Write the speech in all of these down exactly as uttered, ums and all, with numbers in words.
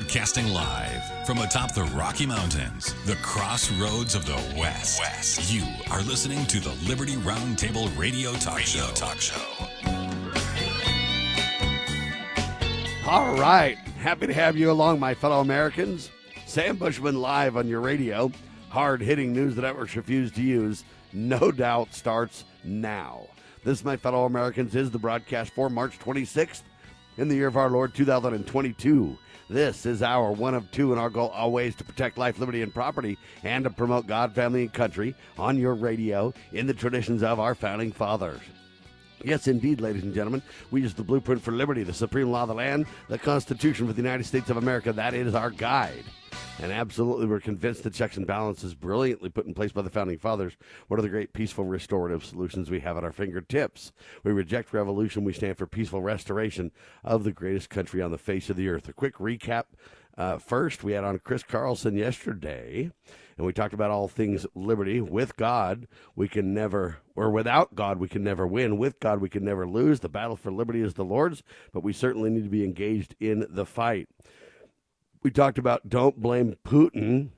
Broadcasting live from atop the Rocky Mountains, the crossroads of the West. West. You are listening to the Liberty Roundtable Radio Talk Radio Show. Talk Show. All right. Happy to have you along, my fellow Americans. Sam Bushman live on your radio. Hard-hitting news the networks refuse to use. No doubt starts now. This, my fellow Americans, is the broadcast for March twenty-sixth in the year of our Lord two thousand twenty-two. This is our one of two, and our goal always to protect life, liberty, and property, and to promote God, family, and country on your radio in the traditions of our founding fathers. Yes, indeed, ladies and gentlemen, we use the blueprint for liberty, the supreme law of the land, the Constitution for the United States of America. That is our guide. And absolutely, we're convinced the checks and balances brilliantly put in place by the Founding Fathers. What are the great peaceful restorative solutions we have at our fingertips? We reject revolution. We stand for peaceful restoration of the greatest country on the face of the earth. A quick recap. Uh, first, we had on Chris Carlson yesterday, and we talked about all things liberty. With God, we can never, or without God, we can never win. With God, we can never lose. The battle for liberty is the Lord's, but we certainly need to be engaged in the fight. We talked about don't blame Putin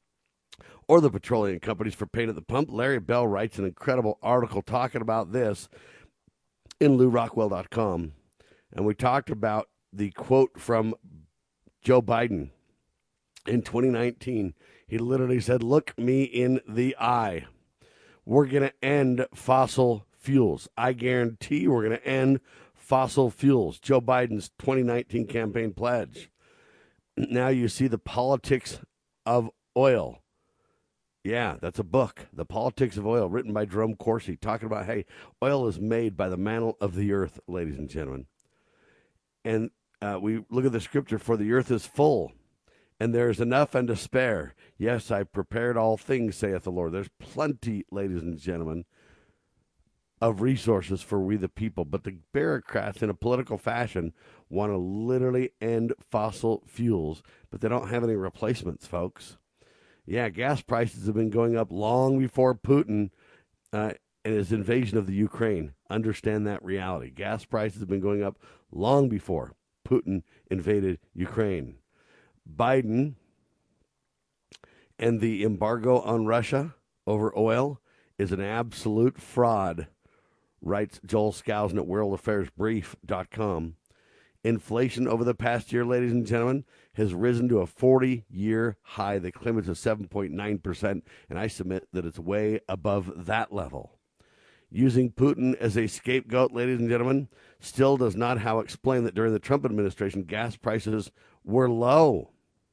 or the petroleum companies for pain at the pump. Larry Bell writes an incredible article talking about this in Lew Rockwell dot com. And we talked about the quote from Joe Biden in twenty nineteen. He literally said, "Look me in the eye. We're going to end fossil fuels. I guarantee we're going to end fossil fuels." Joe Biden's twenty nineteen campaign pledge. Now you see the politics of oil. Yeah, that's a book, The Politics of Oil, written by Jerome Corsi, talking about, hey, oil is made by the mantle of the earth, ladies and gentlemen. And uh, we look at the scripture, for the earth is full, and there is enough and to spare. Yes, I prepared all things, saith the Lord. There's plenty, ladies and gentlemen, of resources for we the people. But the bureaucrats, in a political fashion, want to literally end fossil fuels, but they don't have any replacements, folks. Yeah, gas prices have been going up long before Putin uh, and his invasion of the Ukraine. Understand that reality. Gas prices have been going up long before Putin invaded Ukraine. Biden and the embargo on Russia over oil is an absolute fraud, writes Joel Skousen at world affairs brief dot com. Inflation over the past year, ladies and gentlemen, has risen to a forty-year high. They claim it's a seven point nine percent, and I submit that it's way above that level. Using Putin as a scapegoat, ladies and gentlemen, still does not how explain that during the Trump administration, gas prices were low.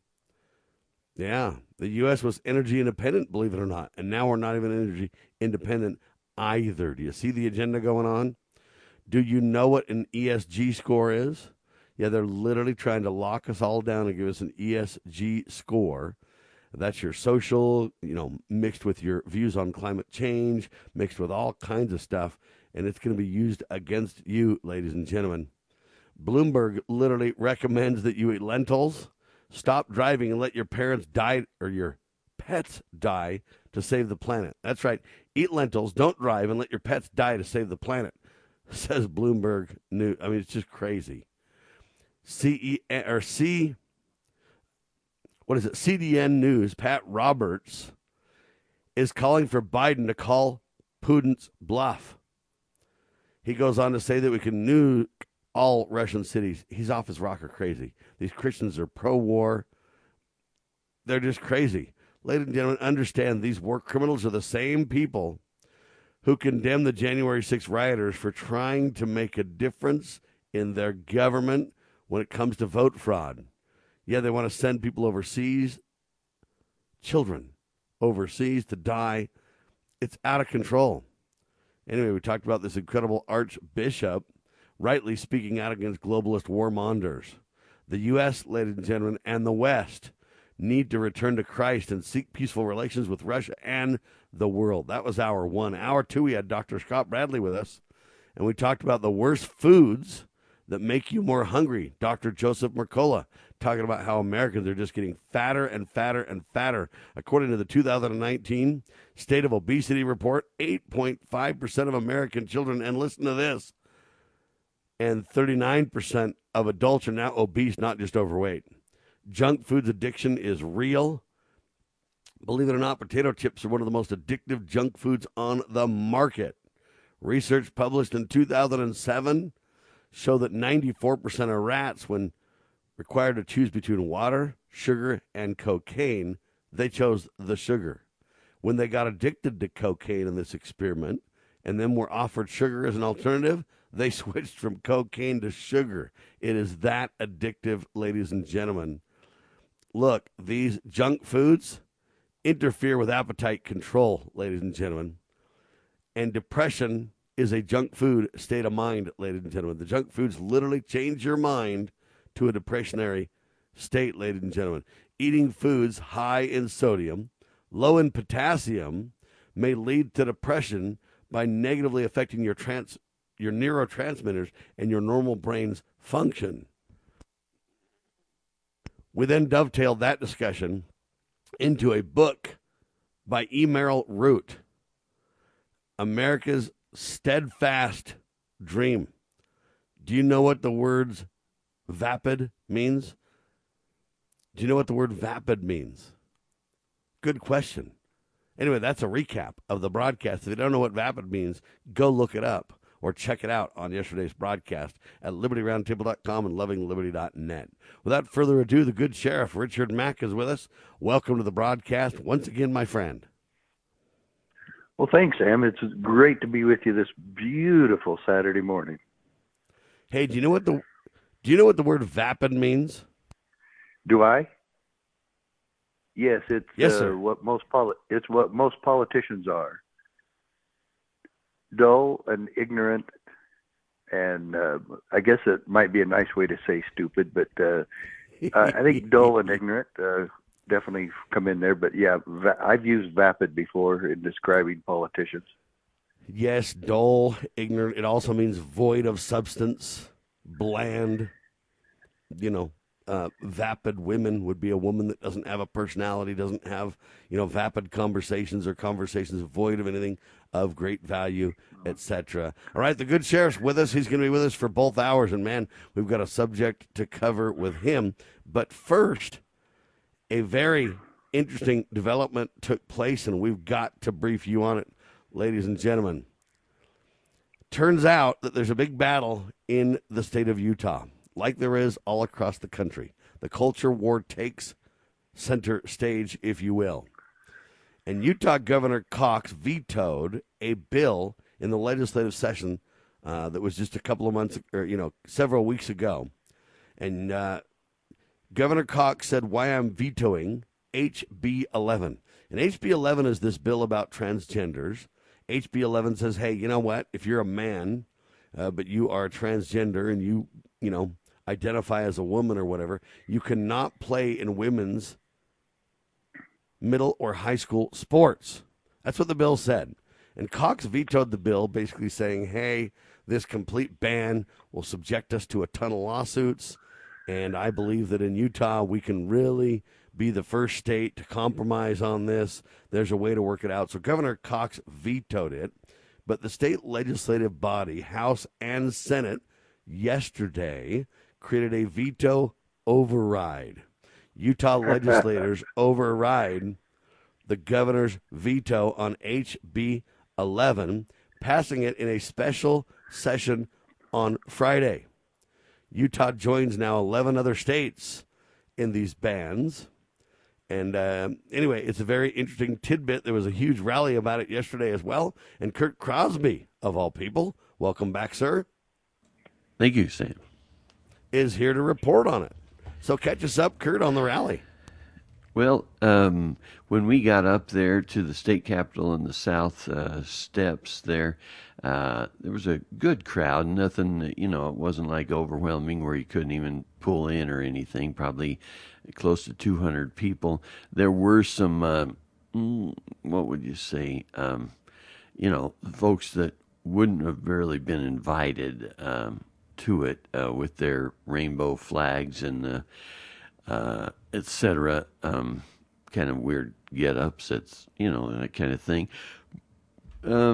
Yeah, the U S was energy independent, believe it or not, and now we're not even energy independent either. Do you see the agenda going on? Do you know what an E S G score is? Yeah, they're literally trying to lock us all down and give us an E S G score. That's your social, you know, mixed with your views on climate change, mixed with all kinds of stuff, and it's going to be used against you, ladies and gentlemen. Bloomberg literally recommends that you eat lentils, stop driving, and let your parents die, or your pets die, to save the planet. That's right. Eat lentils, don't drive, and let your pets die to save the planet, says Bloomberg News. I mean, it's just crazy. C E or C, what is it? C D N News, Pat Roberts is calling for Biden to call Putin's bluff. He goes on to say that we can nuke all Russian cities. He's off his rocker crazy. These Christians are pro-war. They're just crazy. Ladies and gentlemen, understand these war criminals are the same people who condemned the January sixth rioters for trying to make a difference in their government when it comes to vote fraud. Yeah, they want to send people overseas, children overseas to die. It's out of control. Anyway, we talked about this incredible archbishop rightly speaking out against globalist warmongers. The U S, ladies and gentlemen, and the West need to return to Christ and seek peaceful relations with Russia and the world. That was hour one. Hour two, we had Doctor Scott Bradley with us, and we talked about the worst foods that make you more hungry. Doctor Joseph Mercola talking about how Americans are just getting fatter and fatter and fatter. According to the two thousand nineteen State of Obesity Report, eight point five percent of American children, and listen to this, and thirty-nine percent of adults are now obese, not just overweight. Junk foods addiction is real. Believe it or not, potato chips are one of the most addictive junk foods on the market. Research published in two thousand seven show that ninety-four percent of rats, when required to choose between water, sugar, and cocaine, they chose the sugar. When they got addicted to cocaine in this experiment and then were offered sugar as an alternative, they switched from cocaine to sugar. It is that addictive, ladies and gentlemen. Look, these junk foods interfere with appetite control, ladies and gentlemen. And depression is a junk food state of mind, ladies and gentlemen. The junk foods literally change your mind to a depressionary state, ladies and gentlemen. Eating foods high in sodium, low in potassium, may lead to depression by negatively affecting your trans, your neurotransmitters and your normal brain's function. We then dovetailed that discussion into a book by E. Merrill Root, America's Steadfast Dream. Do you know what the words vapid means? Do you know what the word vapid means? Good question. Anyway, that's a recap of the broadcast. If you don't know what vapid means, go look it up or check it out on yesterday's broadcast at liberty roundtable dot com and loving liberty dot net. Without further ado, the good sheriff, Richard Mack, is with us. Welcome to the broadcast once again, my friend. Well, thanks, Sam. It's great to be with you this beautiful Saturday morning. Hey, do you know what the do you know what the word vapid means? Do I? Yes, it's yes, uh, sir. what most poli- it's what most politicians are. Dull and ignorant, and uh, I guess it might be a nice way to say stupid, but uh, I think dull and ignorant uh, definitely come in there. But yeah, va- I've used vapid before in describing politicians. Yes, dull, ignorant. It also means void of substance, bland. You know, uh, vapid women would be a woman that doesn't have a personality, doesn't have, you know, vapid conversations or conversations void of anything of great value, et cetera. All right, the good sheriff's with us. He's going to be with us for both hours, and man, we've got a subject to cover with him. But first, a very interesting development took place, and we've got to brief you on it, ladies and gentlemen. Turns out that there's a big battle in the state of Utah, like there is all across the country. The culture war takes center stage, if you will. And Utah Governor Cox vetoed a bill in the legislative session uh, that was just a couple of months, or, you know, several weeks ago. And uh, Governor Cox said, why I'm vetoing H B eleven. And H B eleven is this bill about transgenders. H B eleven says, hey, you know what? If you're a man, uh, but you are transgender and you, you know, identify as a woman or whatever, you cannot play in women's middle or high school sports. That's what the bill said. And Cox vetoed the bill, basically saying, hey, this complete ban will subject us to a ton of lawsuits. And I believe that in Utah, we can really be the first state to compromise on this. There's a way to work it out. So Governor Cox vetoed it. But the state legislative body, House and Senate, yesterday created a veto override. Utah legislators override the governor's veto on H B eleven, passing it in a special session on Friday. Utah joins now eleven other states in these bans. And uh, anyway, it's a very interesting tidbit. There was a huge rally about it yesterday as well. And Kurt Crosby, of all people, welcome back, sir. Thank you, Sam. Is here to report on it. So catch us up, Kurt, on the rally. Well, um, when we got up there to the state capitol in the south uh, steps there, uh, there was a good crowd. Nothing, you know, it wasn't like overwhelming where you couldn't even pull in or anything, probably close to two hundred people. There were some, uh, what would you say, um, you know, folks that wouldn't have really been invited um, to it uh, with their rainbow flags and the uh, et cetera, um, kind of weird get-ups, it's, you know, that kind of thing. Um,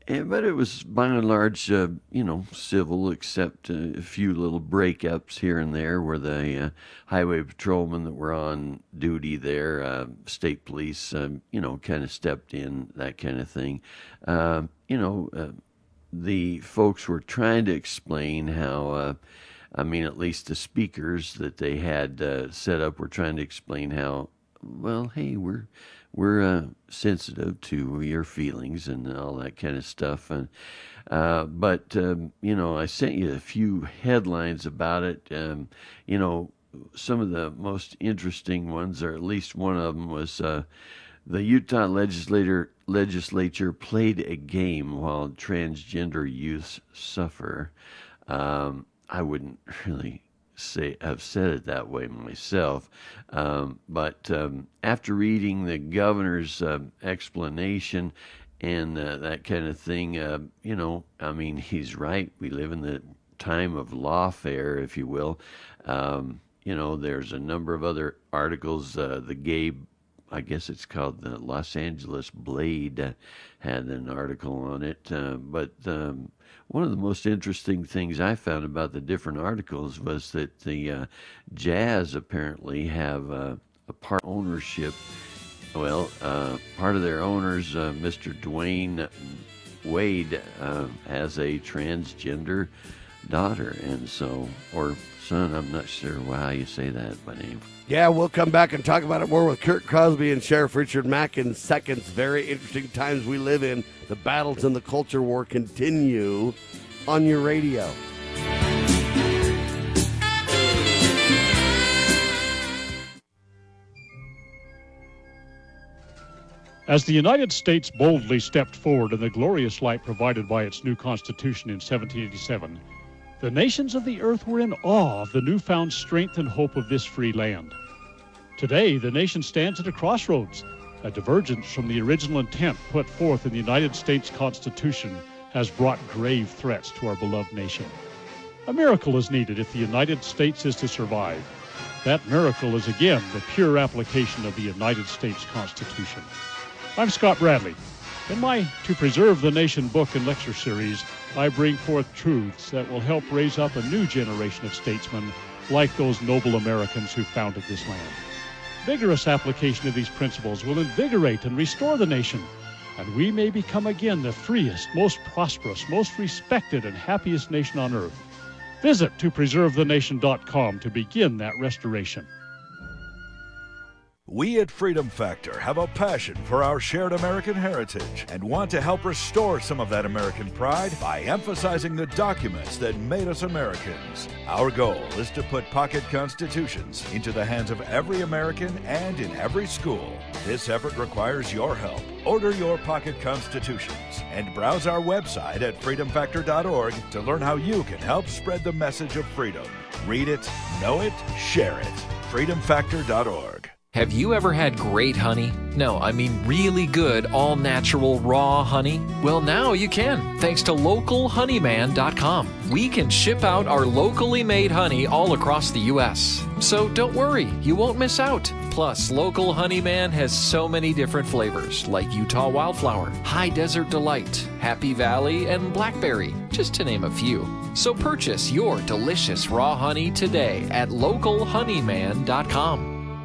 Yeah, but it was by and large, uh, you know, civil, except uh, a few little breakups here and there where the uh, highway patrolmen that were on duty there, uh, state police, um, you know, kind of stepped in, that kind of thing. Uh, you know, uh, the folks were trying to explain how, uh, I mean, at least the speakers that they had uh, set up were trying to explain how, well, hey, we're we're uh, sensitive to your feelings and all that kind of stuff. And uh, but um, you know, I sent you a few headlines about it. Um, you know, some of the most interesting ones, or at least one of them, was uh, the Utah legislator legislature played a game while transgender youths suffer. Um, I wouldn't really say have said it that way myself, um, but um, after reading the governor's uh, explanation and uh, that kind of thing, uh, you know, I mean, he's right. We live in the time of lawfare, if you will. Um, you know, there's a number of other articles. Uh, the gay, I guess it's called the Los Angeles Blade, uh, had an article on it. Uh, but um, one of the most interesting things I found about the different articles was that the uh, Jazz apparently have uh, a part ownership. Well, uh, part of their owners, uh, Mister Dwayne Wade, uh, has a transgender daughter, and so, or son, I'm not sure how you say that by name. Yeah, we'll come back and talk about it more with Kurt Crosby and Sheriff Richard Mack in seconds. Very interesting times we live in. The battles in the culture war continue on your radio. As the United States boldly stepped forward in the glorious light provided by its new Constitution in seventeen eighty-seven, the nations of the earth were in awe of the newfound strength and hope of this free land. Today, the nation stands at a crossroads. A divergence from the original intent put forth in the United States Constitution has brought grave threats to our beloved nation. A miracle is needed if the United States is to survive. That miracle is again the pure application of the United States Constitution. I'm Scott Bradley. In my To Preserve the Nation book and lecture series, I bring forth truths that will help raise up a new generation of statesmen like those noble Americans who founded this land. Vigorous application of these principles will invigorate and restore the nation, and we may become again the freest, most prosperous, most respected, and happiest nation on earth. Visit to preserve the nation dot com to begin that restoration. We at Freedom Factor have a passion for our shared American heritage and want to help restore some of that American pride by emphasizing the documents that made us Americans. Our goal is to put pocket constitutions into the hands of every American and in every school. This effort requires your help. Order your pocket constitutions and browse our website at freedom factor dot org to learn how you can help spread the message of freedom. Read it, know it, share it. freedom factor dot org. Have you ever had great honey? No, I mean really good, all-natural, raw honey? Well, now you can, thanks to local honey man dot com. We can ship out our locally made honey all across the U S So don't worry, you won't miss out. Plus, Local Honeyman has so many different flavors, like Utah Wildflower, High Desert Delight, Happy Valley, and Blackberry, just to name a few. So purchase your delicious raw honey today at local honey man dot com.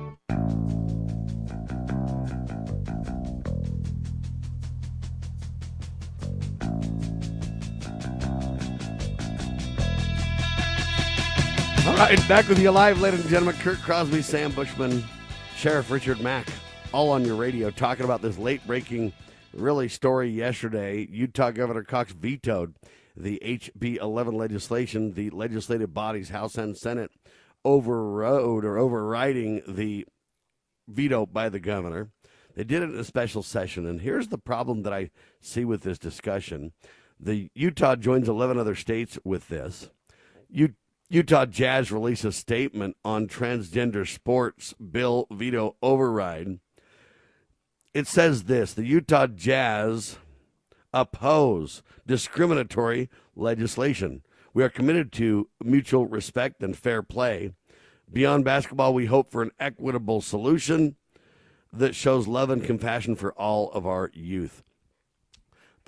All right, back with you live, ladies and gentlemen. Kurt Crosby, Sam Bushman, Sheriff Richard Mack, all on your radio, talking about this late-breaking, really, story yesterday. Utah Governor Cox vetoed the H B eleven legislation. The legislative bodies, House and Senate, overrode or overriding the veto by the governor. They did it in a special session, and here's the problem that I see with this discussion. The Utah joins eleven other states with this. You Utah Jazz released a statement on transgender sports bill veto override. It says this: the Utah Jazz oppose discriminatory legislation. We are committed to mutual respect and fair play. Beyond basketball, we hope for an equitable solution that shows love and compassion for all of our youth.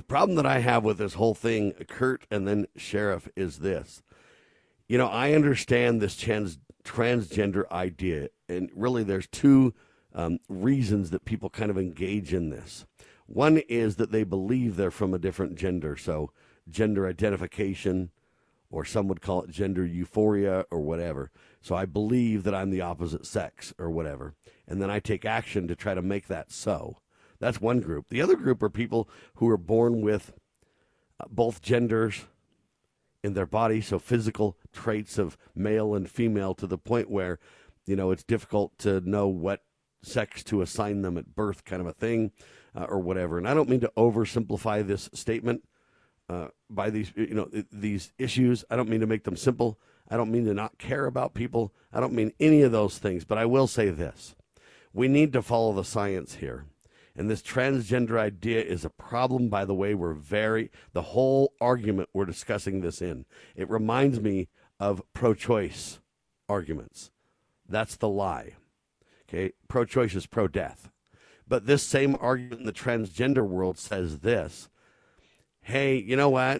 problem that I have with this whole thing, Kurt and then Sheriff, is this. You know, I understand this trans, transgender idea, and really there's two um, reasons that people kind of engage in this. One is that they believe they're from a different gender, so gender identification, or some would call it gender euphoria or whatever. So I believe that I'm the opposite sex or whatever, and then I take action to try to make that so. That's one group. The other group are people who are born with uh, both genders in their body, so physical traits of male and female to the point where, you know, it's difficult to know what sex to assign them at birth, kind of a thing, uh, or whatever. And I don't mean to oversimplify this statement uh, by these, you know, these issues. I don't mean to make them simple. I don't mean to not care about people. I don't mean any of those things. But I will say this. We need to follow the science here. And this transgender idea is a problem, by the way. We're very, the whole argument we're discussing this in, it reminds me of pro-choice arguments. That's the lie. Okay, pro-choice is pro-death. But this same argument in the transgender world says this. Hey, you know what?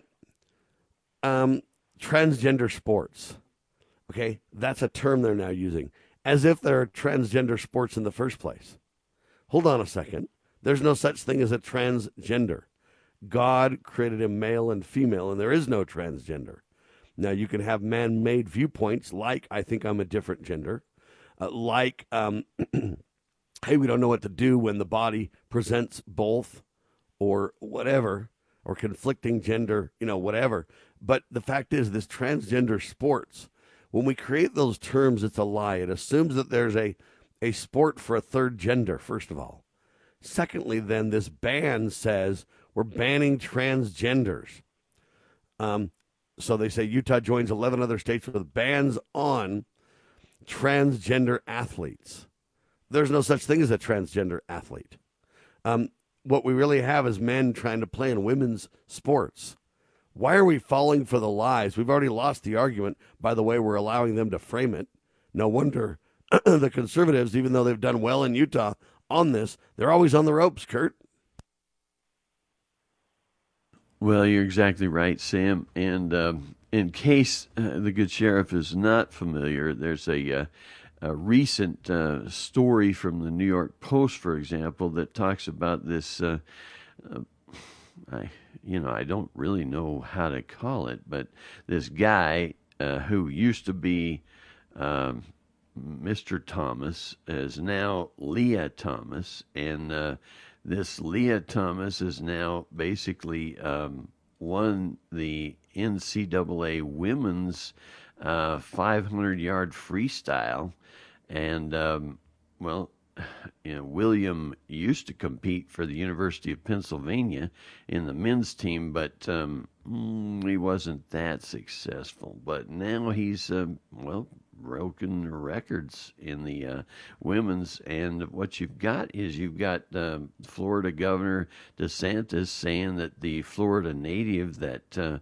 Um, transgender sports. Okay, that's a term they're now using. As if there are transgender sports in the first place. Hold on a second. There's no such thing as a transgender. God created a male and female, and there is no transgender. Now, you can have man-made viewpoints like, I think I'm a different gender, uh, like, um, hey, we don't know what to do when the body presents both or whatever, or conflicting gender, you know, whatever. But the fact is, this transgender sports, when we create those terms, it's a lie. It assumes that there's a, a sport for a third gender, first of all. Secondly, then, this ban says we're banning transgenders. Um, so they say Utah joins eleven other states with bans on transgender athletes. There's no such thing as a transgender athlete. Um, what we really have is men trying to play in women's sports. Why are we falling for the lies? We've already lost the argument by the way we're allowing them to frame it. No wonder the conservatives, even though they've done well in Utah on this, they're always on the ropes, Kurt. Well, you're exactly right, Sam. And um, in case uh, the good sheriff is not familiar, there's a, uh, a recent uh, story from the New York Post, for example, that talks about this. Uh, uh, I, you know, I don't really know how to call it, but this guy uh, who used to be um, Mister Thomas is now Leah Thomas, and uh, this Leah Thomas is now basically um, won the N C double A women's uh, five hundred yard freestyle, and um, well, you know, William used to compete for the University of Pennsylvania in the men's team, but um, he wasn't that successful. But now he's uh, well. broken records in the uh, women's, and what you've got is you've got uh, Florida Governor DeSantis saying that the Florida native that uh,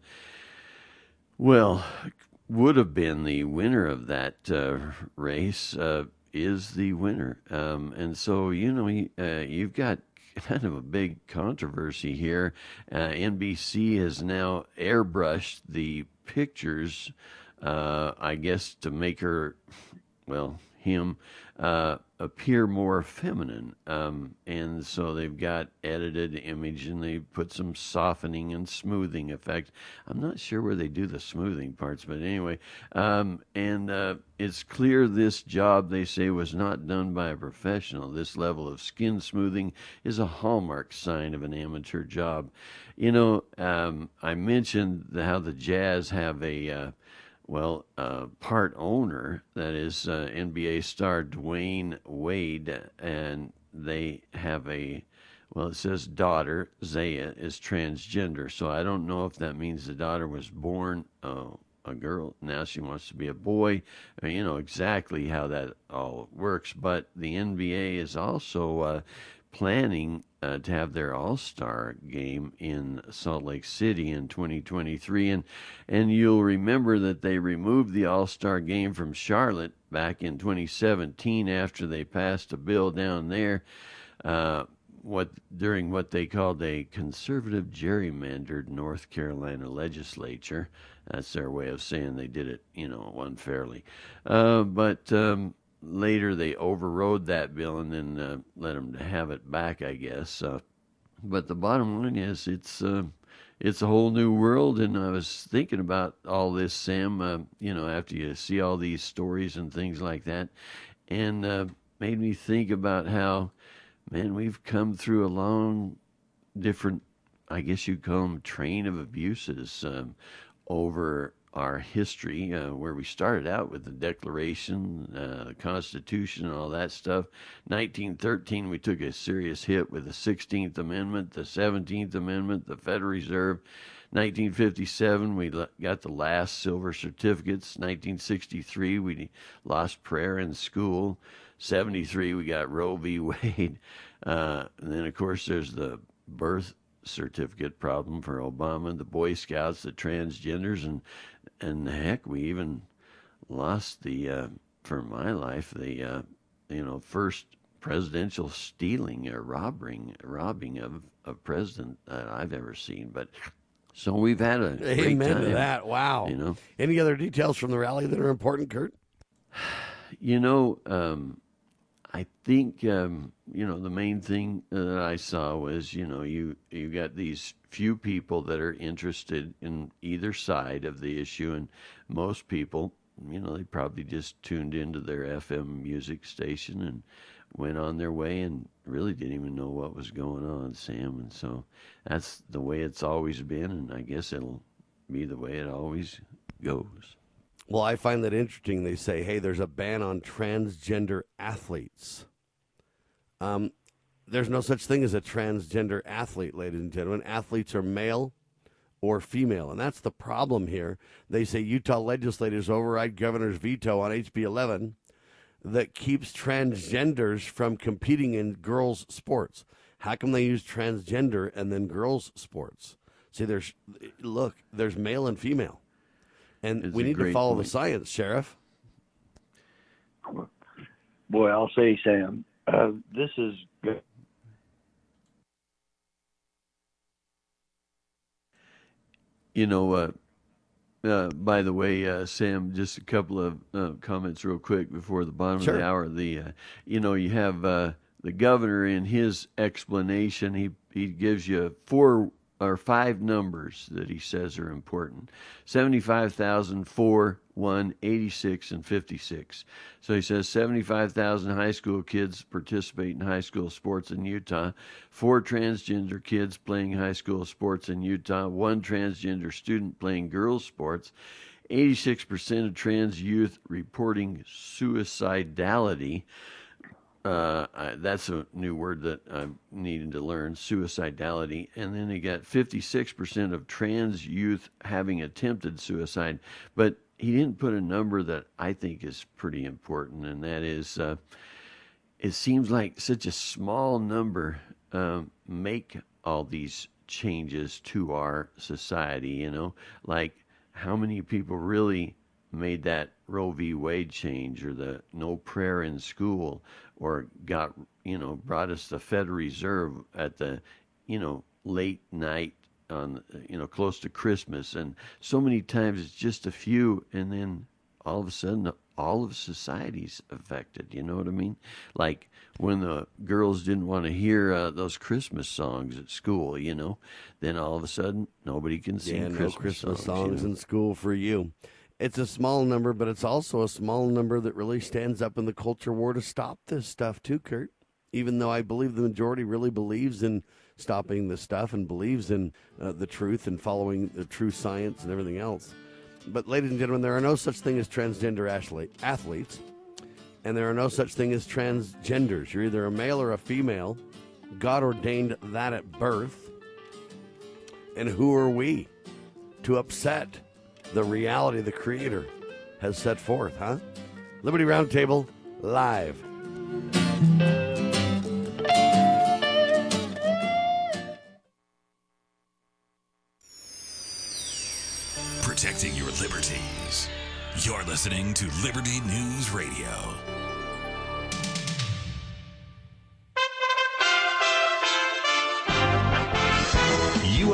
well would have been the winner of that uh, race uh, is the winner, um, and so you know uh, you've got kind of a big controversy here. uh, N B C has now airbrushed the pictures, Uh, I guess to make her, well, him, uh, appear more feminine. Um, and so they've got edited image and they put some softening and smoothing effect. I'm not sure where they do the smoothing parts, but anyway. Um, and uh, it's clear this job, they say, was not done by a professional. This level of skin smoothing is a hallmark sign of an amateur job. You know, um, I mentioned the, how the Jazz have a... Uh, Well, uh, part owner, that is uh, N B A star Dwayne Wade, and they have a, well, it says daughter, Zaya, is transgender. So I don't know if that means the daughter was born uh, a girl. Now she wants to be a boy. I mean, you know exactly how that all works. But the N B A is also uh, planning uh, to have their All-Star game in Salt Lake City in twenty twenty-three. And and you'll remember that they removed the All-Star game from Charlotte back in twenty seventeen after they passed a bill down there uh, what during what they called a conservative gerrymandered North Carolina legislature. That's their way of saying they did it, you know, unfairly. Uh, but um, later they overrode that bill and then uh, let them have it back, I guess. Uh, but the bottom line is it's uh, it's a whole new world, and I was thinking about all this, Sam, uh, you know, after you see all these stories and things like that, and uh, made me think about how, man, we've come through a long, different, I guess you'd call them, train of abuses um, over our history, uh, where we started out with the Declaration, uh, the Constitution, and all that stuff. nineteen thirteen, we took a serious hit with the sixteenth Amendment, the seventeenth Amendment, the Federal Reserve. nineteen fifty-seven, we got the last silver certificates. nineteen sixty-three, we lost prayer in school. seventy-three, we got Roe v. Wade. Uh, and then, of course, there's the birth certificate problem for Obama, the Boy Scouts, the transgenders, and and heck, we even lost the, uh, for my life, the, uh, you know, first presidential stealing or robbing, robbing of a president that I've ever seen. But so we've had a great Amen time, to that. Wow. You know, any other details from the rally that are important, Kurt? You know, um, I think, um, you know, the main thing that I saw was, you know, you, you got these few people that are interested in either side of the issue, and most people, you know, they probably just tuned into their F M music station and went on their way and really didn't even know what was going on, Sam. And so that's the way it's always been, and I guess it'll be the way it always goes. Well, I find that interesting. They say, hey, there's a ban on transgender athletes. Um, there's no such thing as a transgender athlete, ladies and gentlemen. Athletes are male or female, and that's the problem here. They say Utah legislators override governor's veto on H B eleven that keeps transgenders from competing in girls' sports. How come they use transgender and then girls' sports? See, there's, look, there's male and female. And It's we a need to great follow point. the science, Sheriff. Boy, I'll say, Sam, uh, this is good. You know, uh, uh, by the way, uh, Sam, just a couple of uh, comments real quick before the bottom Sure. of the hour. The, uh, you know, you have uh, the governor in his explanation. He he gives you four or five numbers that he says are important: seventy-five thousand, four, one, eighty-six, and fifty-six. So he says seventy-five thousand high school kids participate in high school sports in Utah, four transgender kids playing high school sports in Utah, one transgender student playing girls' sports, eighty-six percent of trans youth reporting suicidality. Uh, I, that's a new word that I'm needing to learn, suicidality. And then you got fifty-six percent of trans youth having attempted suicide. But he didn't put a number that I think is pretty important, and that is uh, it seems like such a small number um, make all these changes to our society, you know, like how many people really made that Roe v. Wade change, or the no prayer in school, or got, you know, brought us the Federal Reserve at the, you know, late night on, you know, close to Christmas. And so many times it's just a few, and then all of a sudden all of society's affected. You know what I mean? Like when the girls didn't want to hear uh, those Christmas songs at school, you know, then all of a sudden nobody can sing Yeah, no Christmas, Christmas songs, songs, you know? in school for you. It's a small number, but it's also a small number that really stands up in the culture war to stop this stuff too, Kurt. Even though I believe the majority really believes in stopping this stuff and believes in uh, the truth and following the true science and everything else. But ladies and gentlemen, there are no such thing as transgender athlete, athletes, and there are no such thing as transgenders. You're either a male or a female. God ordained that at birth. And who are we to upset the reality the Creator has set forth, huh? Liberty Roundtable, live. Protecting your liberties. You're listening to Liberty News Radio.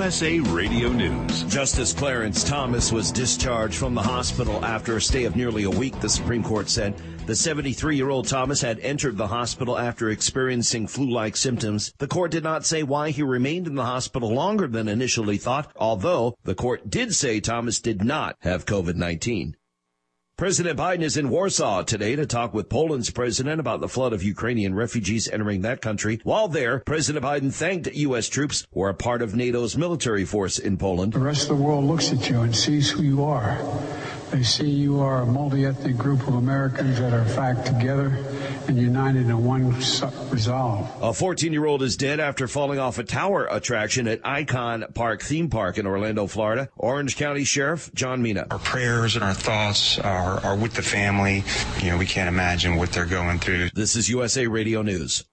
U S A Radio News. Justice Clarence Thomas was discharged from the hospital after a stay of nearly a week, the Supreme Court said. The seventy-three-year-old Thomas had entered the hospital after experiencing flu-like symptoms. The court did not say why he remained in the hospital longer than initially thought, although the court did say Thomas did not have COVID nineteen. President Biden is in Warsaw today to talk with Poland's president about the flood of Ukrainian refugees entering that country. While there, President Biden thanked U S troops who are part of NATO's military force in Poland. The rest of the world looks at you and sees who you are. They see you are a multi-ethnic group of Americans that are, in fact, together and united in one resolve. A fourteen-year-old is dead after falling off a tower attraction at Icon Park theme park in Orlando, Florida. Orange County Sheriff John Mina. Our prayers and our thoughts are, are with the family. You know, we can't imagine what they're going through. This is U S A Radio News.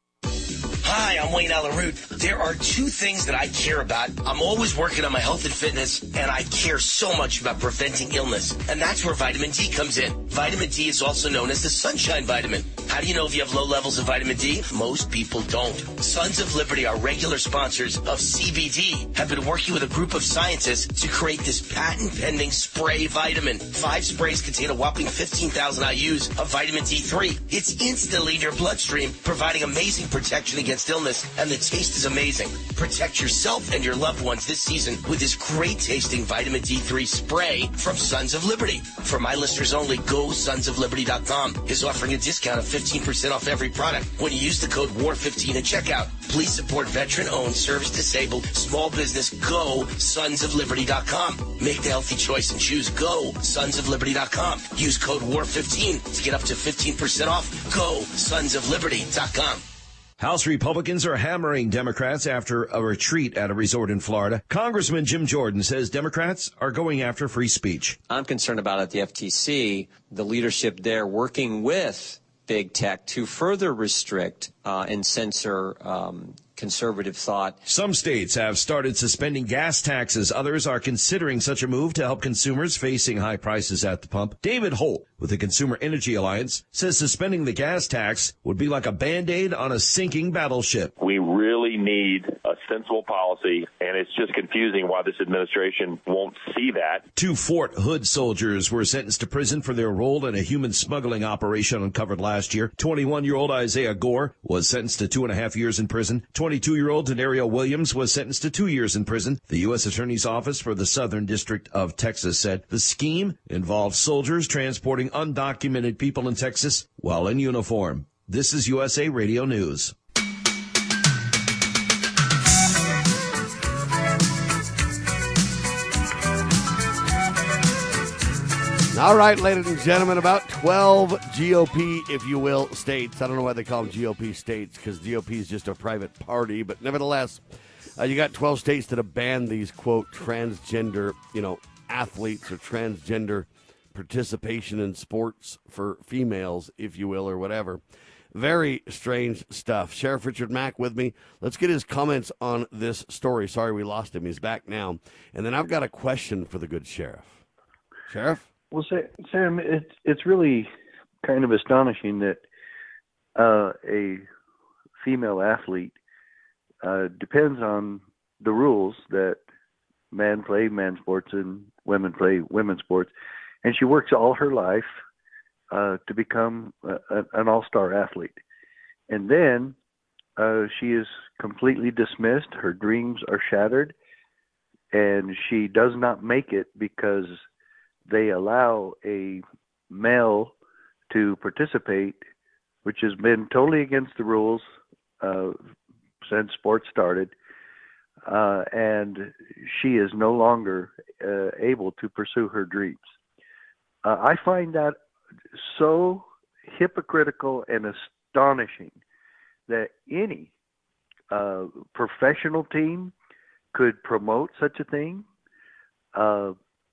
Hi, I'm Wayne Alaroot. There are two things that I care about. I'm always working on my health and fitness, and I care so much about preventing illness. And that's where vitamin D comes in. Vitamin D is also known as the sunshine vitamin. How do you know if you have low levels of vitamin D? Most people don't. Sons of Liberty, our regular sponsors of C B D, have been working with a group of scientists to create this patent-pending spray vitamin. Five sprays contain a whopping fifteen thousand I U's of vitamin D three. It's instantly in your bloodstream, providing amazing protection against illness, and the taste is amazing. Protect yourself and your loved ones this season with this great-tasting vitamin D three spray from Sons of Liberty. For my listeners only, go sons of liberty dot com is offering a discount of fifteen percent off every product when you use the code W A R fifteen at checkout. Please support veteran-owned, service-disabled, small business. Go sons of liberty dot com. Make the healthy choice and choose go sons of liberty dot com. Use code W A R fifteen to get up to fifteen percent off. Go sons of liberty dot com. House Republicans are hammering Democrats after a retreat at a resort in Florida. Congressman Jim Jordan says Democrats are going after free speech. I'm concerned about at the F T C, the leadership there working with big tech to further restrict uh, and censor um, conservative thought. Some states have started suspending gas taxes. Others are considering such a move to help consumers facing high prices at the pump. David Holt with the Consumer Energy Alliance says suspending the gas tax would be like a Band-Aid on a sinking battleship. We really need a sensible policy, and it's just confusing why this administration won't see that. Two Fort Hood soldiers were sentenced to prison for their role in a human smuggling operation uncovered last year. twenty-one-year-old Isaiah Gore was sentenced to two and a half years in prison. twenty-two-year-old Denario Williams was sentenced to two years in prison. The U S Attorney's Office for the Southern District of Texas said the scheme involved soldiers transporting undocumented people in Texas while in uniform. This is U S A Radio News. All right, ladies and gentlemen, about twelve G O P, if you will, states. I don't know why they call them G O P states, because G O P is just a private party. But nevertheless, uh, you got twelve states that have banned these, quote, transgender, you know, athletes or transgender participation in sports for females, if you will, or whatever. Very strange stuff. Sheriff Richard Mack with me. Let's get his comments on this story. Sorry we lost him. He's back now. And then I've got a question for the good sheriff. Sheriff? Well, Sam, it's it's really kind of astonishing that uh, a female athlete uh, depends on the rules that men play men's sports and women play women's sports, and she works all her life uh, to become a, a, an all-star athlete. And then uh, she is completely dismissed. Her dreams are shattered, and she does not make it because they allow a male to participate, which has been totally against the rules uh, since sports started. Uh, and she is no longer uh, able to pursue her dreams. Uh, I find that so hypocritical and astonishing that any uh, professional team could promote such a thing. Uh,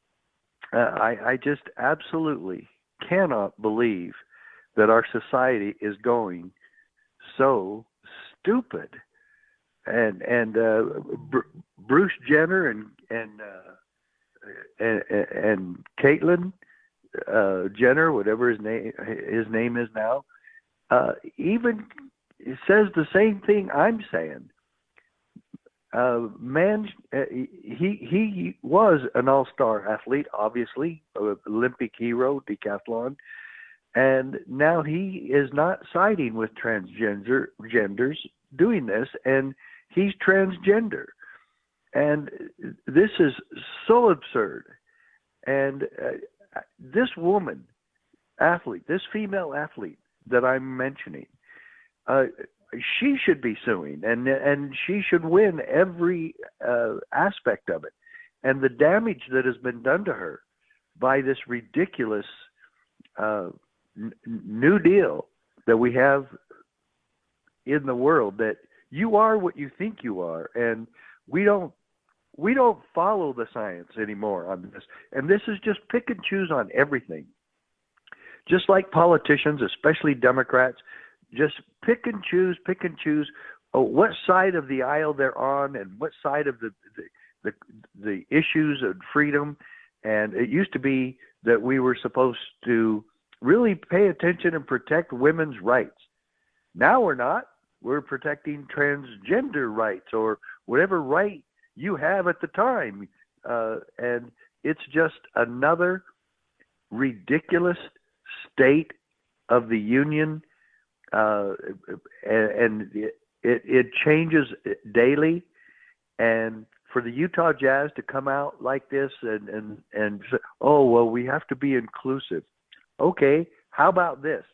I, I just absolutely cannot believe that our society is going so stupid. And and uh, Br- Bruce Jenner and and uh, and, and Caitlyn uh, Jenner, whatever his name his name is now, uh, even says the same thing I'm saying. uh, man, uh, he he was an all-star athlete, obviously, uh, Olympic hero, decathlon, and now he is not siding with transgender genders doing this, and he's transgender, and this is so absurd. And uh, this woman, athlete, this female athlete that I'm mentioning, uh, she should be suing, and and she should win every uh, aspect of it. And the damage that has been done to her by this ridiculous uh, n- new deal that we have in the world, that you are what you think you are, and we don't we don't follow the science anymore on this. And this is just pick and choose on everything. Just like politicians, especially Democrats, just pick and choose, pick and choose oh, what side of the aisle they're on and what side of the, the the the issues of freedom. And it used to be that we were supposed to really pay attention and protect women's rights. Now we're not. We're protecting transgender rights or whatever right you have at the time. Uh, and it's just another ridiculous state of the union. Uh, and it, it changes daily. And for the Utah Jazz to come out like this and, and, and say, oh, well, we have to be inclusive. Okay, how about this?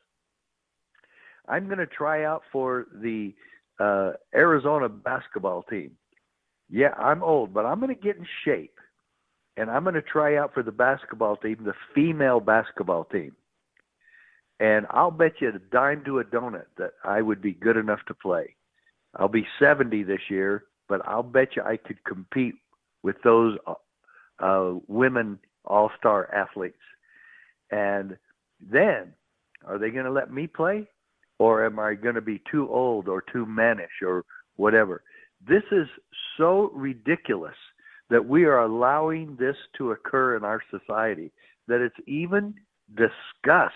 I'm going to try out for the uh, Arizona basketball team. Yeah, I'm old, but I'm going to get in shape. And I'm going to try out for the basketball team, the female basketball team. And I'll bet you a dime to a donut that I would be good enough to play. I'll be seventy this year, but I'll bet you I could compete with those uh, women all-star athletes. And then, are they going to let me play? Or am I going to be too old or too mannish or whatever? This is so ridiculous that we are allowing this to occur in our society, that it's even disgust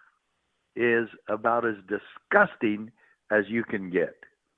is about as disgusting as you can get.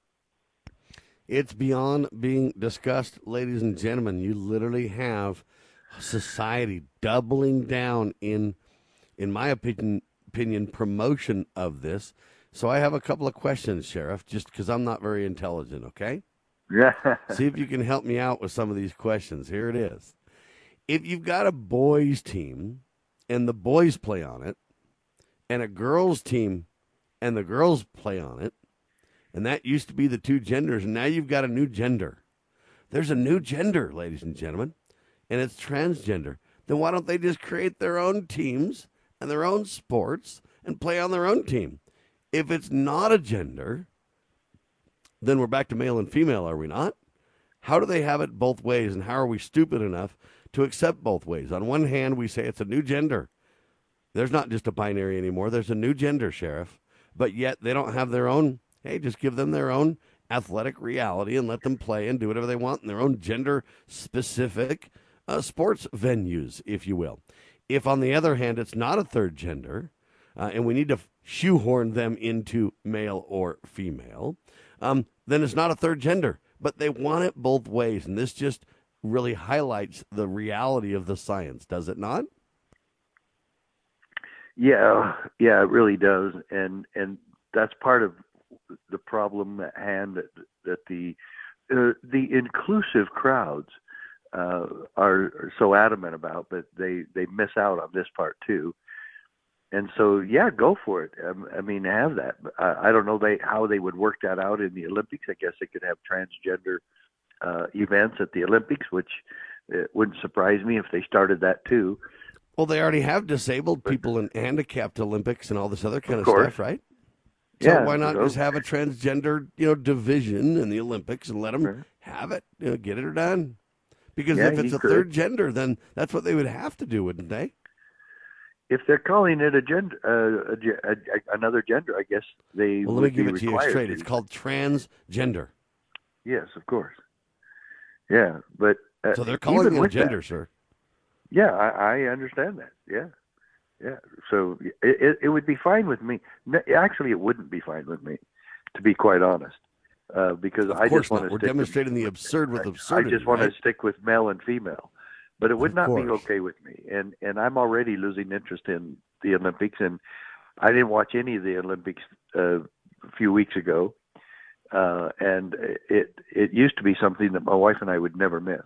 It's beyond being discussed, ladies and gentlemen. You literally have society doubling down in, in my opinion, opinion, promotion of this. So I have a couple of questions, Sheriff, just because I'm not very intelligent, okay? Yeah. See if you can help me out with some of these questions. Here it is. If you've got a boys team and the boys play on it, and a girls team and the girls play on it, and that used to be the two genders, and now you've got a new gender. There's a new gender, ladies and gentlemen, and it's transgender. Then why don't they just create their own teams and their own sports and play on their own team? If it's not a gender, then we're back to male and female, are we not? How do they have it both ways, and how are we stupid enough to accept both ways? On one hand, we say it's a new gender. There's not just a binary anymore. There's a new gender, Sheriff. But yet they don't have their own, hey, just give them their own athletic reality and let them play and do whatever they want in their own gender-specific uh, sports venues, if you will. If, on the other hand, it's not a third gender, uh, and we need to shoehorn them into male or female, um, then it's not a third gender. But they want it both ways, and this just really highlights the reality of the science, does it not? Yeah, yeah, it really does, and and that's part of the problem at hand, that that the uh, the inclusive crowds uh, are, are so adamant about, but they they miss out on this part too. And so, yeah, go for it. I, I mean, have that. I, I don't know they how they would work that out in the Olympics. I guess they could have transgender uh, events at the Olympics, which it wouldn't surprise me if they started that too. Well, they already have disabled people in handicapped Olympics and all this other kind of, of course. stuff, right? So yeah, why not so. just have a transgender, you know, division in the Olympics and let them Sure. have it, you know, get it done? Because Yeah, if it's you a could. third gender, then that's what they would have to do, wouldn't they? If they're calling it a gender, uh, a, ge- a, a, another gender, I guess they Well, would let me give be it to you required straight. to. It's called transgender. Yes, of course. Yeah, but uh, So they're calling even it a with gender, that, sir. Yeah, I, I understand that. Yeah, yeah. So it, it, it would be fine with me. No, actually, it wouldn't be fine with me, to be quite honest. uh, because Of I course just want not. to We're stick demonstrating with, the absurd with I absurdity. just want right? to stick with male and female, but it would Of not be course. okay with me. And and I'm already losing interest in the Olympics, and I didn't watch any of the Olympics uh, a few weeks ago. Uh, and it it used to be something that my wife and I would never miss.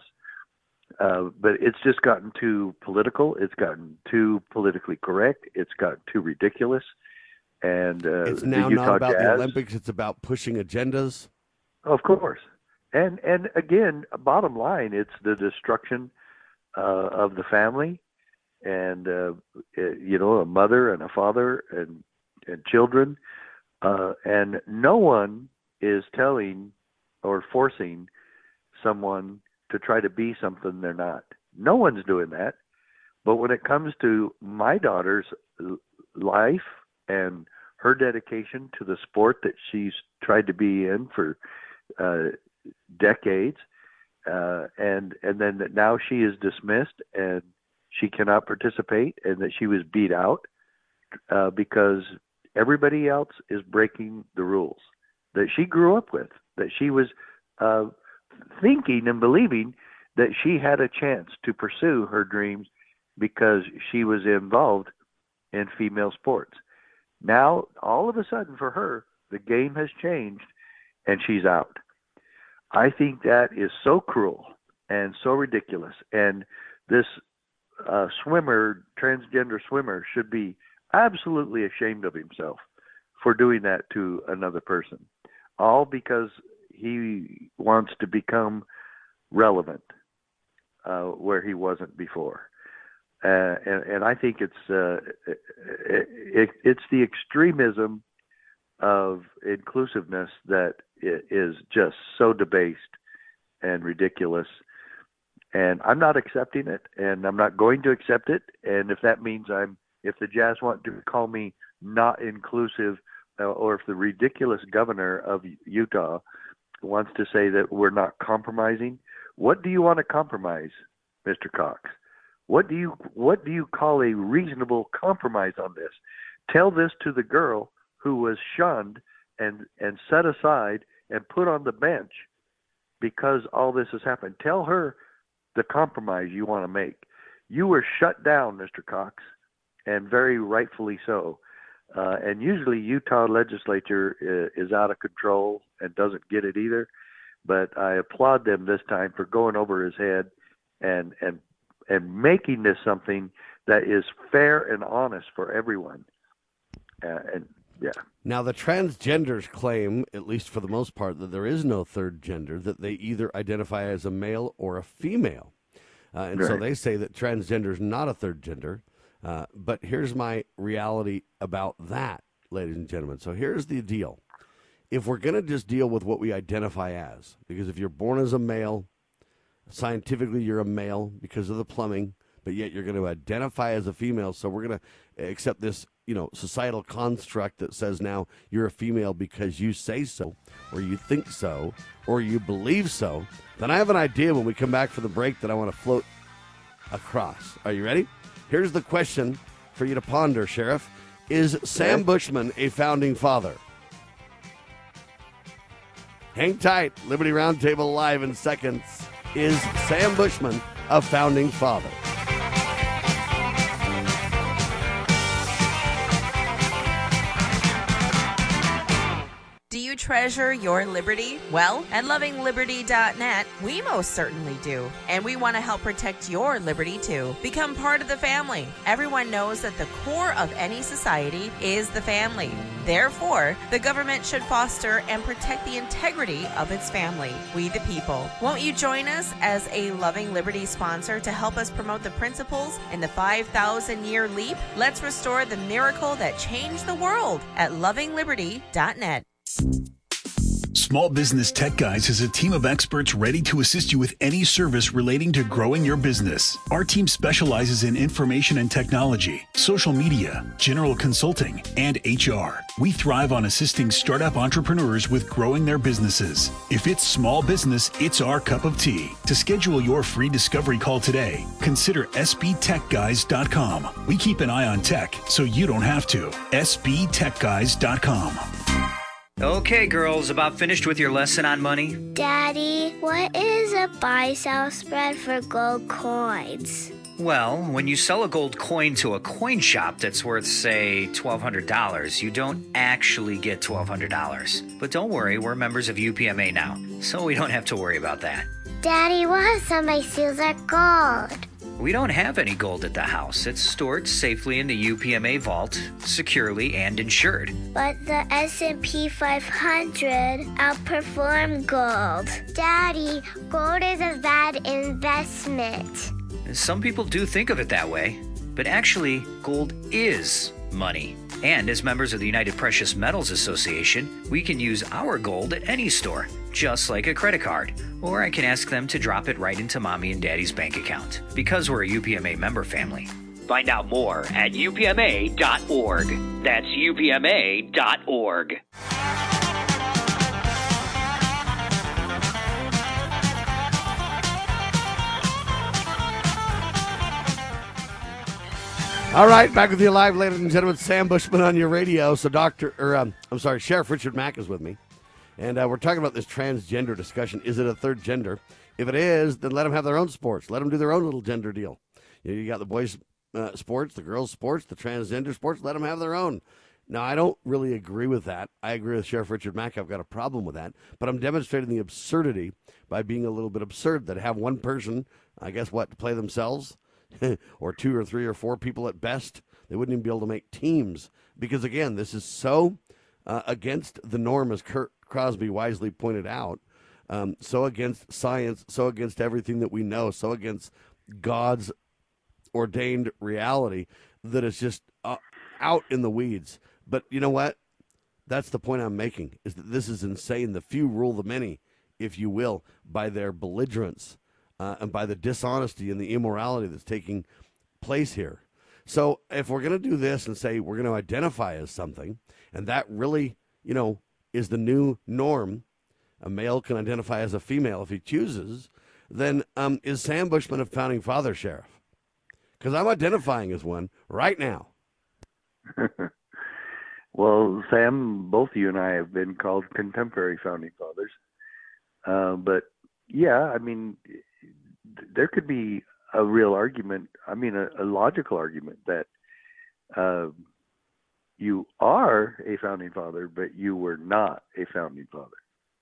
Uh, but it's just gotten too political. It's gotten too politically correct. It's gotten too ridiculous. And uh, It's now the Utah not about Jazz, the Olympics. It's about pushing agendas. Of course. And and again, bottom line, it's the destruction uh, of the family, and uh, you know, a mother and a father and and children, uh, and no one is telling or forcing someone to try to be something they're not. No one's doing that. But when it comes to my daughter's life and her dedication to the sport that she's tried to be in for uh, decades, uh, and and then that now she is dismissed and she cannot participate, and that she was beat out uh, because everybody else is breaking the rules that she grew up with, that she was uh, thinking and believing that she had a chance to pursue her dreams because she was involved in female sports. Now, all of a sudden for her, the game has changed and she's out. I think that is so cruel and so ridiculous. And this uh, swimmer, transgender swimmer, should be absolutely ashamed of himself for doing that to another person, all because he wants to become relevant uh, where he wasn't before. Uh, and, and I think it's uh, it, it, it's the extremism of inclusiveness that is just so debased and ridiculous. And I'm not accepting it, and I'm not going to accept it. And if that means I'm, if the Jazz want to call me not inclusive, uh, or if the ridiculous governor of Utah wants to say that we're not compromising, what do you want to compromise, Mister Cox? What do you what do you call a reasonable compromise on this? Tell this to the girl who was shunned and and set aside and put on the bench because all this has happened. Tell her the compromise you want to make. You were shut down, Mister Cox, and very rightfully so. Uh, and usually Utah legislature is, is out of control and doesn't get it either. But I applaud them this time for going over his head and and and making this something that is fair and honest for everyone. Uh, and yeah. Now, the transgenders claim, at least for the most part, that there is no third gender, that they either identify as a male or a female. Uh, and right. So they say that transgender is not a third gender. Uh, but here's my reality about that, ladies and gentlemen. So here's the deal. If we're going to just deal with what we identify as, because if you're born as a male, scientifically you're a male because of the plumbing, but yet you're going to identify as a female, so we're going to accept this, you know, societal construct that says now you're a female because you say so, or you think so, or you believe so, then I have an idea when we come back for the break that I want to float across. Are you ready? Here's the question for you to ponder, Sheriff. Is Sam Bushman a founding father? Hang tight. Liberty Roundtable live in seconds. Is Sam Bushman a founding father? Do you treasure your liberty? Well, at loving liberty dot net, we most certainly do. And we want to help protect your liberty, too. Become part of the family. Everyone knows that the core of any society is the family. Therefore, the government should foster and protect the integrity of its family, we the people. Won't you join us as a Loving Liberty sponsor to help us promote the principles in the five thousand year leap? Let's restore the miracle that changed the world at loving liberty dot net. Small Business Tech Guys is a team of experts ready to assist you with any service relating to growing your business. Our team specializes in information and technology, social media, general consulting, and H R. We thrive on assisting startup entrepreneurs with growing their businesses. If it's small business, it's our cup of tea. To schedule your free discovery call today, consider S B tech guys dot com. We keep an eye on tech so you don't have to. S B tech guys dot com. Okay, girls, about finished with your lesson on money? Daddy, what is a buy-sell spread for gold coins? Well, when you sell a gold coin to a coin shop that's worth, say, twelve hundred dollars, you don't actually get twelve hundred dollars. But don't worry, we're members of U P M A now, so we don't have to worry about that. Daddy, what if somebody steals our gold? We don't have any gold at the house. It's stored safely in the U P M A vault, securely and insured. But the S and P five hundred outperformed gold. Daddy, gold is a bad investment. Some people do think of it that way, but actually, gold is money. And as members of the United Precious Metals Association, we can use our gold at any store, just like a credit card. Or I can ask them to drop it right into Mommy and Daddy's bank account, because we're a U P M A member family. Find out more at U P M A dot org. That's U P M A dot org. All right, back with you live, ladies and gentlemen. Sam Bushman on your radio. So, Doctor, or um, I'm sorry, Sheriff Richard Mack is with me, and uh, we're talking about this transgender discussion. Is it a third gender? If it is, then let them have their own sports. Let them do their own little gender deal. You know, you got the boys' uh, sports, the girls' sports, the transgender sports. Let them have their own. Now, I don't really agree with that. I agree with Sheriff Richard Mack. I've got a problem with that, but I'm demonstrating the absurdity by being a little bit absurd. That have one person, I guess, what to play themselves. Or two or three or four people at best. They wouldn't even be able to make teams because, again, this is so uh, against the norm, as Kurt Crosby wisely pointed out, um, so against science, so against everything that we know, so against God's ordained reality that it's just uh, out in the weeds. But you know what? That's the point I'm making, is that this is insane. The few rule the many, if you will, by their belligerence. Uh, and by the dishonesty and the immorality that's taking place here. So if we're going to do this and say we're going to identify as something, and that really, you know, is the new norm, a male can identify as a female if he chooses, then um, is Sam Bushman a founding father, Sheriff? Because I'm identifying as one right now. Well, Sam, both you and I have been called contemporary founding fathers. Uh, but, yeah, I mean... there could be a real argument, I mean, a, a logical argument that uh, you are a founding father, but you were not a founding father.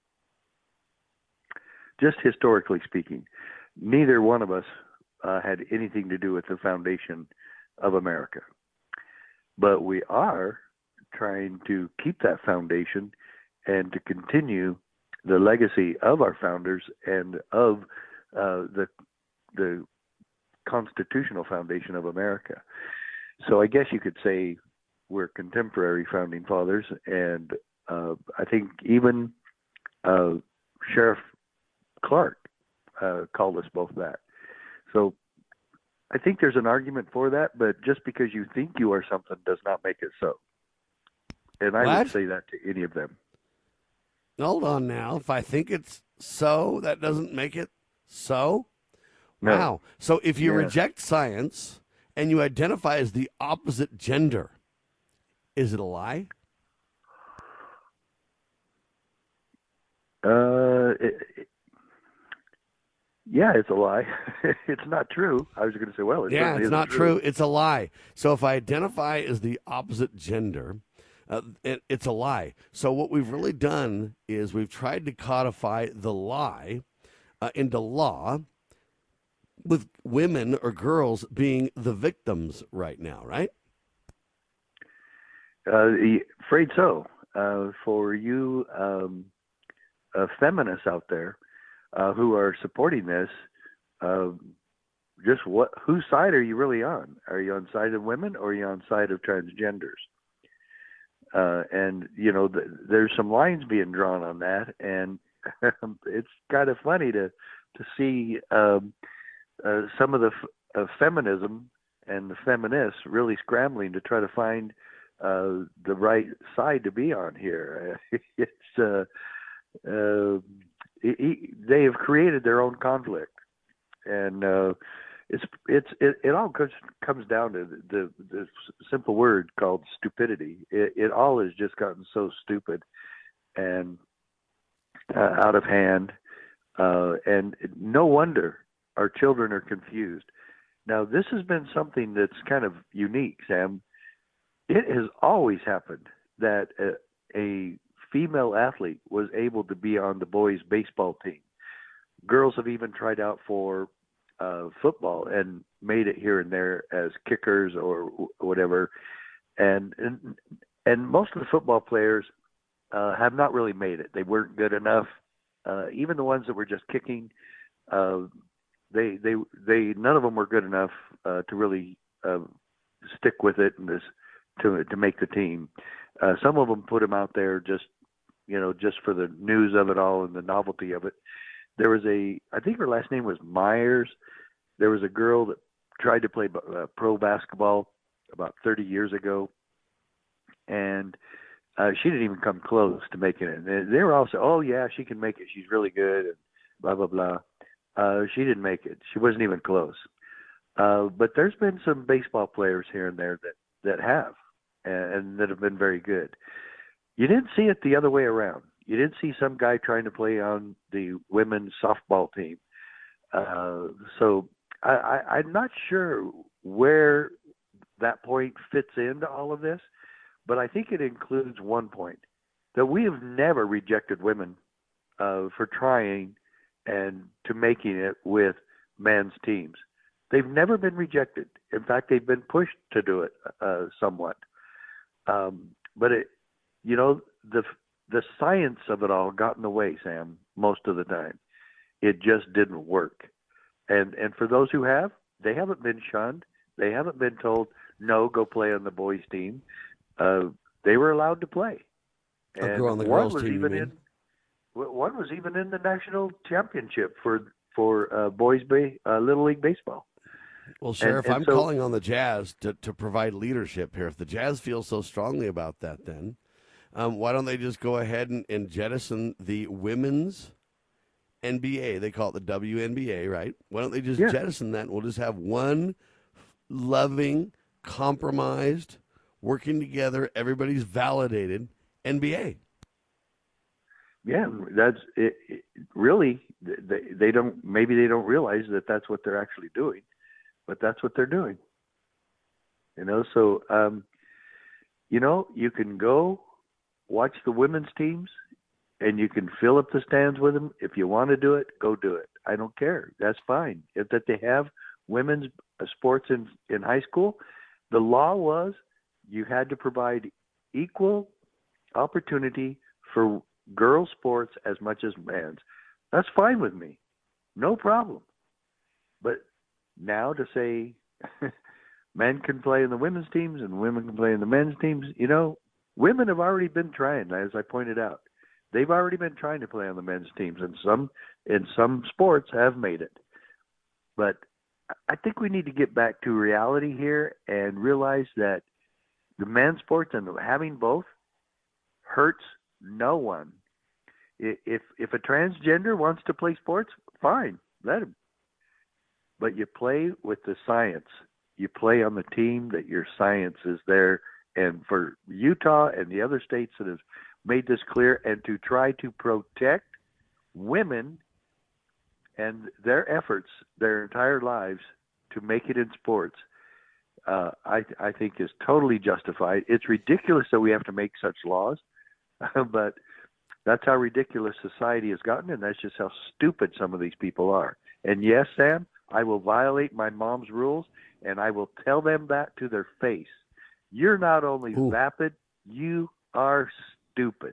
Just historically speaking, neither one of us uh, had anything to do with the foundation of America. But we are trying to keep that foundation and to continue the legacy of our founders and of Uh, the the constitutional foundation of America. So I guess you could say we're contemporary founding fathers, and uh, I think even uh, Sheriff Clark uh, called us both that. So I think there's an argument for that, but just because you think you are something does not make it so. And I what? would say that to any of them. Hold on now. If I think it's so, that doesn't make it so? No. Wow. So if you Yeah. reject science and you identify as the opposite gender, is it a lie? Uh, it, it, yeah, it's a lie. It's not true. I was going to say, well, it yeah, certainly it's isn't not true. It's a lie. So if I identify as the opposite gender, uh, it, it's a lie. So what we've really done is we've tried to codify the lie uh, into law, with women or girls being the victims right now, right? Uh, afraid so. Uh, for you um, uh, feminists out there uh, who are supporting this, uh, just what? Whose side are you really on? Are you on the side of women or are you on the side of transgenders? Uh, and, you know, th- there's some lines being drawn on that, and it's kind of funny to, to see um, uh, some of the f- uh, feminism and the feminists really scrambling to try to find uh, the right side to be on here. It's uh, uh, it, it, they have created their own conflict, and uh, it's it's it, it all comes comes down to the, the, the simple word called stupidity. It, it all has just gotten so stupid, and uh, out of hand. Uh, and no wonder our children are confused. Now, this has been something that's kind of unique, Sam. It has always happened that a, a female athlete was able to be on the boys' baseball team. Girls have even tried out for uh, football and made it here and there as kickers or whatever. And and, and most of the football players uh, have not really made it. They weren't good enough. Uh, even the ones that were just kicking, uh, they they they none of them were good enough uh, to really uh, stick with it and this, to to make the team. Uh, some of them put them out there just you know just for the news of it all and the novelty of it. There was a I think her last name was Myers. There was a girl that tried to play uh, pro basketball about thirty years ago, and uh, she didn't even come close to making it. And they were all saying, "Oh yeah, she can make it. She's really good," and blah blah blah. Uh, she didn't make it. She wasn't even close. Uh, but there's been some baseball players here and there that, that have, and, and that have been very good. You didn't see it the other way around. You didn't see some guy trying to play on the women's softball team. Uh, so I, I, I'm not sure where that point fits into all of this, but I think it includes one point, that we have never rejected women uh, for trying and to making it with men's teams. They've never been rejected. In fact, they've been pushed to do it uh, somewhat. Um, but it, you know, the the science of it all got in the way, Sam, most of the time. It just didn't work. And and for those who have, they haven't been shunned. They haven't been told, no, go play on the boys' team. Uh, they were allowed to play. Or And go on the one girls' was team, you even mean? in one was even in the national championship for for uh, boys' ba- uh, little league baseball. Well, Sheriff, And- and I'm so- calling on the Jazz to, to provide leadership here. If the Jazz feel so strongly about that, then um, why don't they just go ahead and, and jettison the women's N B A? They call it the W N B A, right? Why don't they just Yeah. jettison that, and we'll just have one loving, compromised, working together, everybody's validated N B A. Yeah, that's it, it, really. They, they don't. Maybe they don't realize that that's what they're actually doing, but that's what they're doing. You know, so um, you know, you can go watch the women's teams, and you can fill up the stands with them. If you want to do it, go do it. I don't care. That's fine. If that they have women's sports in in high school, the law was you had to provide equal opportunity for girls' sports as much as men's. That's fine with me. No problem. But now to say men can play in the women's teams and women can play in the men's teams, you know, women have already been trying, as I pointed out. They've already been trying to play on the men's teams, and some in some sports have made it. But I think we need to get back to reality here and realize that the men's sports and having both hurts no one. If if a transgender wants to play sports, fine, let him. But you play with the science. You play on the team that your science is there. And for Utah and the other states that have made this clear, and to try to protect women and their efforts their entire lives to make it in sports, uh, I, I think is totally justified. It's ridiculous that we have to make such laws, but that's how ridiculous society has gotten, and that's just how stupid some of these people are. And yes, Sam, I will violate my mom's rules, and I will tell them that to their face. You're not only Ooh. vapid, you are stupid.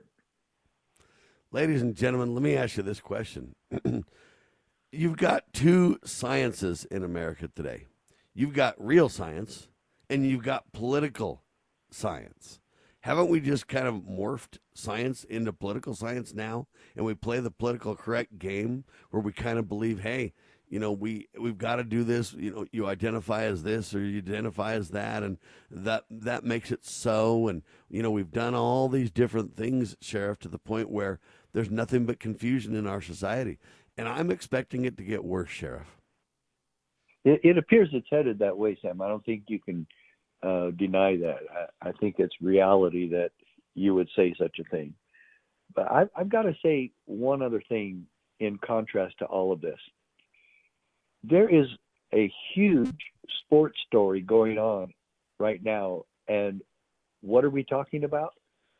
Ladies and gentlemen, let me ask you this question. You've got two sciences in America today. You've got real science, and you've got political science. Haven't we just kind of morphed science into political science now, and we play the political correct game where we kind of believe, hey, you know, we, we've got to do this, you know, you identify as this or you identify as that, and that that makes it so. And, you know, we've done all these different things, Sheriff, to the point where there's nothing but confusion in our society. And I'm expecting it to get worse, Sheriff. It, it appears it's headed that way, Sam. I don't think you can uh, deny that. I, I think it's reality that you would say such a thing. But I've, I've got to say one other thing in contrast to all of this. There is a huge sports story going on right now, and what are we talking about?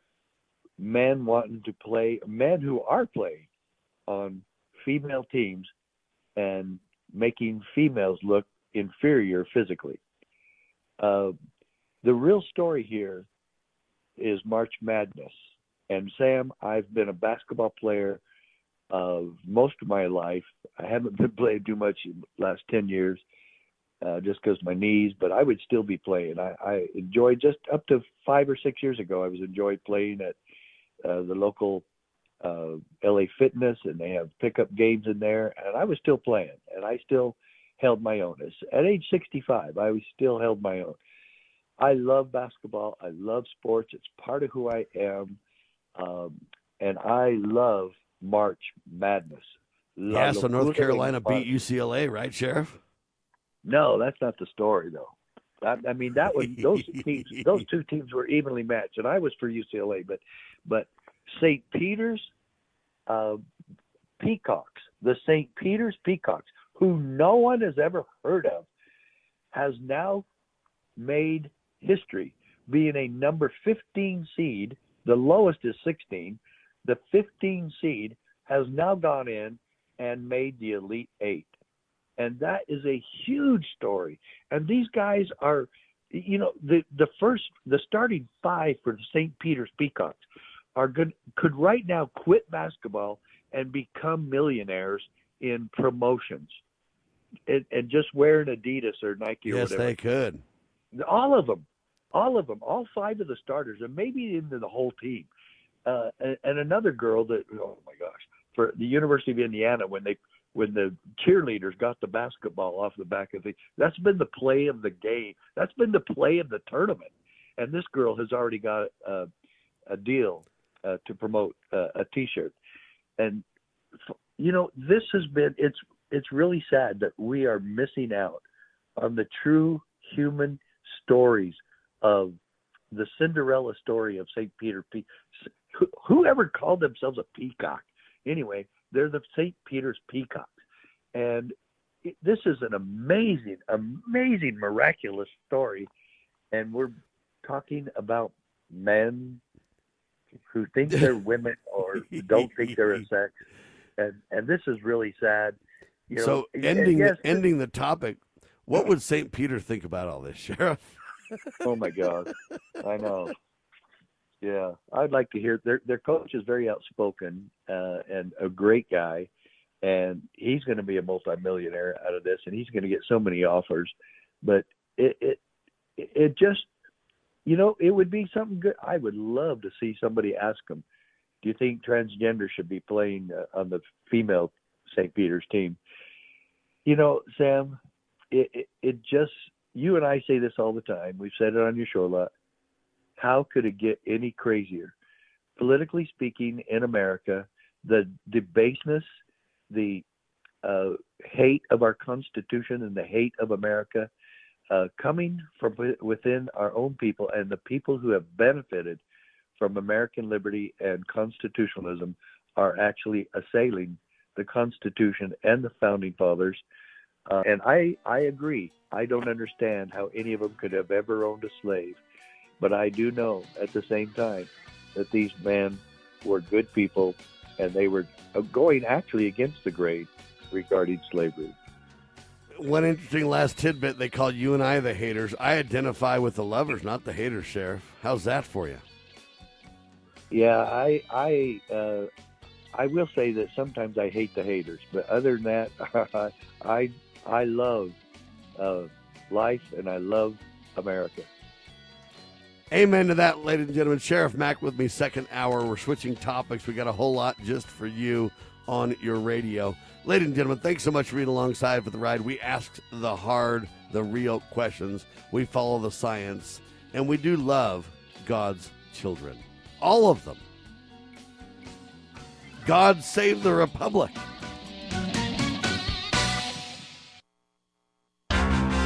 Men wanting to play, men who are playing on female teams and making females look inferior physically. Uh, the real story here is March Madness. And Sam, I've been a basketball player uh, most of my life. I haven't been playing too much in the last ten years uh, just because of my knees, but I would still be playing. I, I enjoyed just up to five or six years ago, I was enjoyed playing at uh, the local uh, L A Fitness, and they have pickup games in there, and I was still playing, and I still held my own. At age sixty-five, I was still held my own. I love basketball. I love sports. It's part of who I am. Um, and I love March Madness. Yeah, so North Carolina beat U C L A, right, Sheriff? No, that's not the story, though. I, I mean, that was those teams. Those two teams were evenly matched, and I was for U C L A. But, but Saint Peter's uh, Peacocks, the Saint Peter's Peacocks, who no one has ever heard of, has now made history, being a number fifteen seed. The lowest is sixteen. The fifteen seed has now gone in and made the Elite Eight. And that is a huge story. And these guys are, you know, the, the first, the starting five for the Saint Peter's Peacocks are good, could right now quit basketball and become millionaires in promotions and, and just wearing Adidas or Nike or yes, whatever. Yes, they could. All of them. All of them, all five of the starters, and maybe into the whole team. Uh, and, and another girl that, oh my gosh, for the University of Indiana, when they when the cheerleaders got the basketball off the back of the, that's been the play of the game. That's been the play of the tournament. And this girl has already got uh, a deal uh, to promote uh, a T-shirt. And you know, this has been it's it's really sad that we are missing out on the true human stories of the Cinderella story of Saint Peter. Pe- Whoever called themselves a peacock? Anyway, they're the Saint Peter's Peacocks. And it, this is an amazing, amazing, miraculous story. And we're talking about men who think they're women or don't think they're a sex. And, and this is really sad. You know, so and, ending, and yes, ending the topic, what would Saint Peter think about all this, Sheriff? Oh my God, I know. Yeah, I'd like to hear. Their their coach is very outspoken uh, and a great guy, and he's going to be a multimillionaire out of this, and he's going to get so many offers. But it it it just, you know, it would be something good. I would love to see somebody ask him, "Do you think transgender should be playing uh, on the female Saint Peter's team?" You know, Sam, it it, it just. You and I say this all the time. We've said it on your show a lot. How could it get any crazier? Politically speaking, in America, the, the baseness, the uh, hate of our Constitution and the hate of America uh, coming from within our own people, and the people who have benefited from American liberty and constitutionalism are actually assailing the Constitution and the Founding Fathers. Uh, and I, I agree. I don't understand how any of them could have ever owned a slave. But I do know at the same time that these men were good people, and they were going actually against the grain regarding slavery. One interesting last tidbit, they call you and I the haters. I identify with the lovers, not the haters, Sheriff. How's that for you? Yeah, I I uh, I will say that sometimes I hate the haters, but other than that, I I love uh, life and I love America. Amen to that, ladies and gentlemen. Sheriff Mack with me, second hour. We're switching topics. We got a whole lot just for you on your radio. Ladies and gentlemen, thanks so much for being alongside for the ride. We asked the hard, the real questions. We follow the science, and we do love God's children. All of them. God save the Republic.